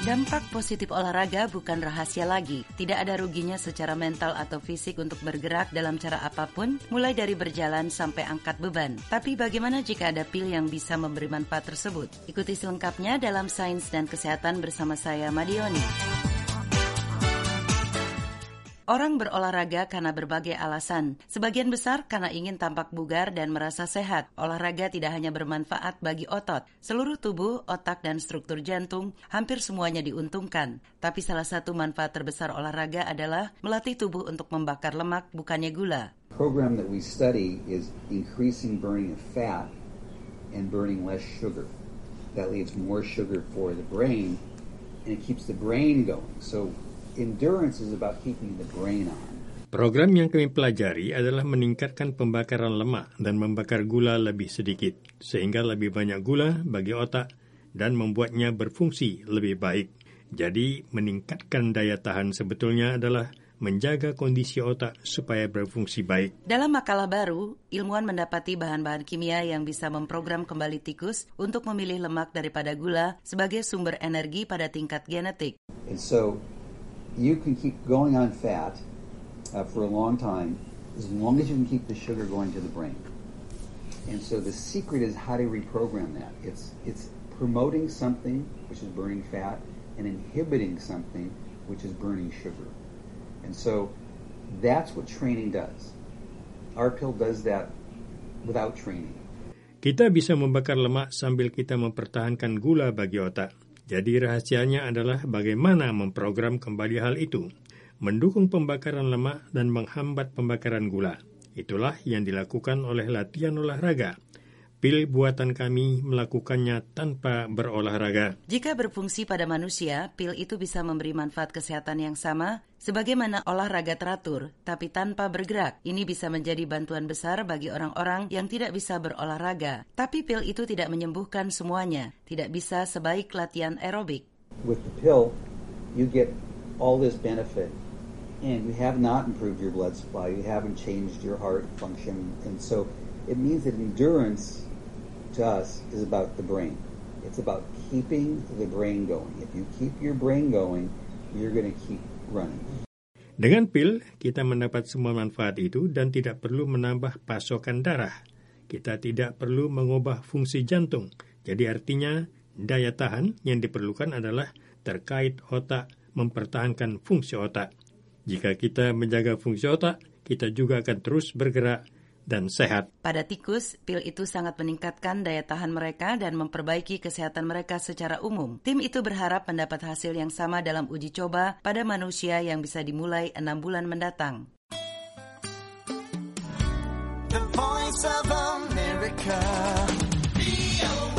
Dampak positif olahraga bukan rahasia lagi. Tidak ada ruginya secara mental atau fisik untuk bergerak dalam cara apapun, mulai dari berjalan sampai angkat beban. Tapi bagaimana jika ada pil yang bisa memberi manfaat tersebut? Ikuti selengkapnya dalam Sains dan Kesehatan bersama saya, Madioni. Orang berolahraga karena berbagai alasan. Sebagian besar karena ingin tampak bugar dan merasa sehat. Olahraga tidak hanya bermanfaat bagi otot. Seluruh tubuh, otak, dan struktur jantung hampir semuanya diuntungkan. Tapi salah satu manfaat terbesar olahraga adalah melatih tubuh untuk membakar lemak, bukannya gula. The program that we study is increasing burning of fat and burning less sugar. That leaves more sugar for the brain, and it keeps the brain going. So endurance is about keeping the brain on. Program yang kami pelajari adalah meningkatkan pembakaran lemak dan membakar gula lebih sedikit, sehingga lebih banyak gula bagi otak dan membuatnya berfungsi lebih baik. Jadi, meningkatkan daya tahan sebetulnya adalah menjaga kondisi otak supaya berfungsi baik. Dalam makalah baru, ilmuwan mendapati bahan-bahan kimia yang bisa memprogram kembali tikus untuk memilih lemak daripada gula sebagai sumber energi pada tingkat genetik. And so, you can keep going on fat for a long time as long as you can keep the sugar going to the brain. And so the secret is how to reprogram that. It's promoting something, which is burning fat, and inhibiting something, which is burning sugar. And so that's what training does. Our pill does that without training. Kita bisa membakar lemak sambil kita mempertahankan gula bagi otak. Jadi rahasianya adalah bagaimana memprogram kembali hal itu, mendukung pembakaran lemak dan menghambat pembakaran gula. Itulah yang dilakukan oleh latihan olahraga. Pil buatan kami melakukannya tanpa berolahraga. Jika berfungsi pada manusia, pil itu bisa memberi manfaat kesehatan yang sama sebagaimana olahraga teratur, tapi tanpa bergerak. Ini bisa menjadi bantuan besar bagi orang-orang yang tidak bisa berolahraga. Tapi pil itu tidak menyembuhkan semuanya, tidak bisa sebaik latihan aerobik. With the pill, you get all this benefit, and you have not improved your blood supply, you haven't changed your heart function, and so it means that endurance to us is about the brain. It's about keeping the brain going. If you keep your brain going, you're going to keep running. Dengan pil, kita mendapat semua manfaat itu dan tidak perlu menambah pasokan darah. Kita tidak perlu mengubah fungsi jantung. Jadi artinya, daya tahan yang diperlukan adalah terkait otak, mempertahankan fungsi otak. Jika kita menjaga fungsi otak, kita juga akan terus bergerak dan sehat. Pada tikus, pil itu sangat meningkatkan daya tahan mereka dan memperbaiki kesehatan mereka secara umum. Tim itu berharap mendapat hasil yang sama dalam uji coba pada manusia yang bisa dimulai 6 bulan mendatang. The Voice of America.